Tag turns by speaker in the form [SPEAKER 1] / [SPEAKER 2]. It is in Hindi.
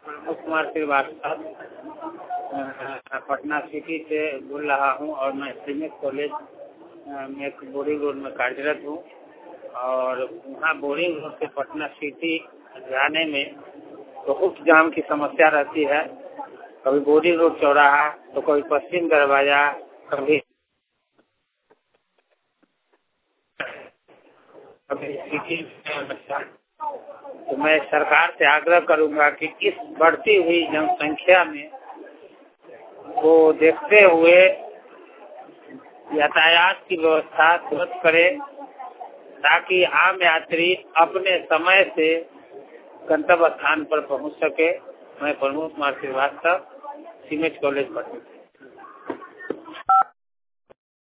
[SPEAKER 1] प्रमोद कुमार श्रीवास्तव पटना सिटी से बोल रहा हूं और मैं सीमेंट कॉलेज में बोरिंग रोड में कार्यरत हूं और वहाँ बोरिंग रोड से पटना सिटी जाने में बहुत जाम की समस्या रहती है। कभी बोरिंग रोड चौराहा तो कभी पश्चिम दरवाजा, कभी सिटी। तो मैं सरकार से आग्रह करूंगा कि इस बढ़ती हुई जनसंख्या में को देखते हुए यातायात की व्यवस्था तुरंत करे ताकि आम यात्री अपने समय से गंतव्य स्थान पर पहुंच सके। मैं प्रमोद कुमार श्रीवास्तव, सीमेंट कॉलेज पटना।